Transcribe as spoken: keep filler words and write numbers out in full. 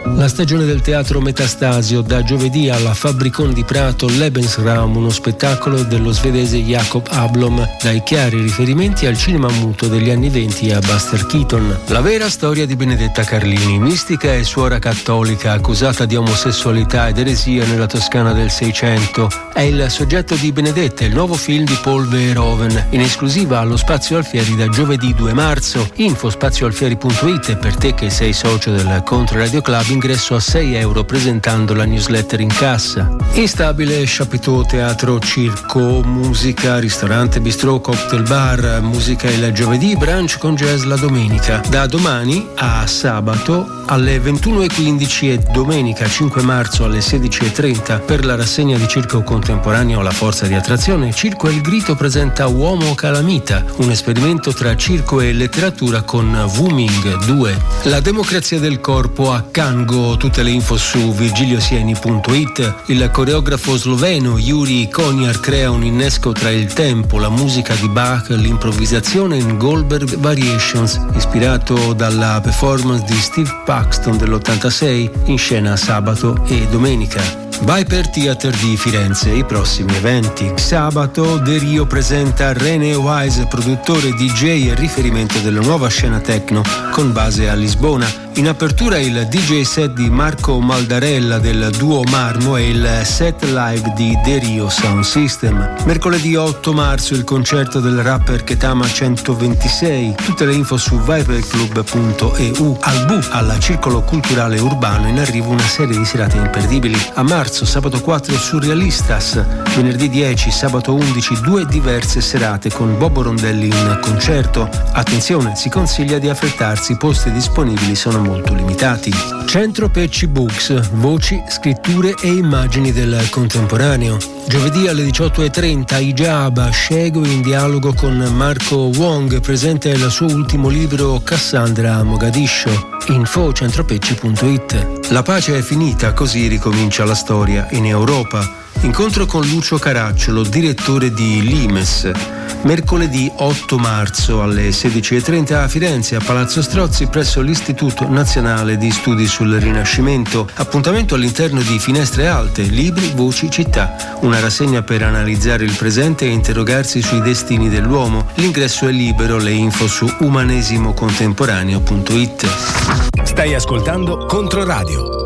La stagione del teatro Metastasio, da giovedì alla Fabricon di Prato Lebensraum, uno spettacolo dello svedese Jakob Ablom, dai chiari riferimenti al cinema muto degli anni venti a Buster Keaton. La vera storia di Benedetta Carlini, mistica e suora cattolica accusata di omosessualità ed eresia nella Toscana del Seicento, è il soggetto di Benedetta, il nuovo film di Paul Verhoeven, in esclusiva allo Spazio Alfieri da giovedì due marzo. Info spazioalfieri punto it e per te che sei socio del Contro Radio Club, ingresso a sei euro presentando la newsletter in cassa. Instabile Chapiteau, teatro, circo, musica, ristorante, bistrò, cocktail bar, musica il giovedì, brunch con jazz la domenica. Da domani a sabato alle ventuno e quindici e domenica cinque marzo alle sedici e trenta per la rassegna di circo contemporaneo La Forza di Attrazione, Circo El Grito presenta Uomo Calamita, un esperimento tra circo e letteratura con Wuming due. La democrazia del corpo a Kango, tutte le info su virgiliosieni punto it. Il coreografo sloveno Yuri Konjar crea un innesco tra il tempo, la musica di Bach, l'improvvisazione in Goldberg Variations, ispirato dalla performance di Steve Paxton dell'ottantasei, in scena sabato e domenica. Viper Theater di Firenze, i prossimi eventi. Sabato De Rio presenta René Wise, produttore, D J e riferimento della nuova scena techno con base a Lisbona. In apertura il D J set di Marco Maldarella del duo Marmo e il set live di De Rio Sound System. Mercoledì otto marzo il concerto del rapper Ketama centoventisei. Tutte le info su viperclub punto e u. Al Bu, al Circolo Culturale Urbano, in arrivo una serie di serate imperdibili. A marzo, sabato quattro Surrealistas, venerdì dieci, sabato undici, due diverse serate con Bobo Rondelli in concerto. Attenzione, si consiglia di affrettarsi, i posti disponibili sono molto limitati. Centro Pecci Books, voci, scritture e immagini del contemporaneo. Giovedì alle diciotto e trenta Ijaba Shego in dialogo con Marco Wong, presenta il suo ultimo libro Cassandra a Mogadiscio. Info centropecci punto it. La pace è finita, così ricomincia la storia in Europa. Incontro con Lucio Caracciolo, direttore di Limes. Mercoledì otto marzo alle sedici e trenta a Firenze, a Palazzo Strozzi, presso l'Istituto Nazionale di Studi sul Rinascimento. Appuntamento all'interno di Finestre Alte, libri, voci, città. Una rassegna per analizzare il presente e interrogarsi sui destini dell'uomo. L'ingresso è libero, le info su umanesimo contemporaneo punto it. Stai ascoltando Controradio.